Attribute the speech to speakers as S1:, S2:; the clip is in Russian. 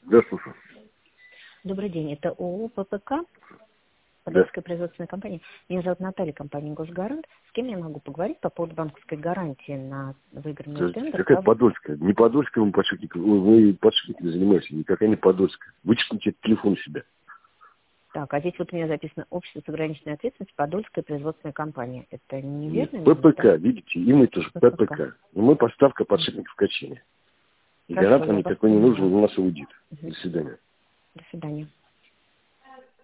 S1: Да, слушаю.
S2: Добрый день, это ООО ППК,
S1: Да.
S2: Подольская производственная компания. Меня зовут Наталья, компания «Госгарант». С кем я могу поговорить по поводу банковской гарантии на выигранный тендер?
S1: Какая Подольская? Не Подольская, мы подшипниками занимаемся, никакая не Подольская. Вычеркните этот телефон у себя.
S2: Так, а здесь вот у меня записано «Общество с ограниченной ответственностью, Подольская производственная компания». Это
S1: Нет,
S2: неверно?
S1: ППК, видите, и мы тоже ППК. И мы поставка подшипников качения. И
S2: Хорошо,
S1: гарант нам
S2: я вас
S1: никакой не нужен,
S2: поняла.
S1: у нас аудит. До свидания.
S2: До свидания.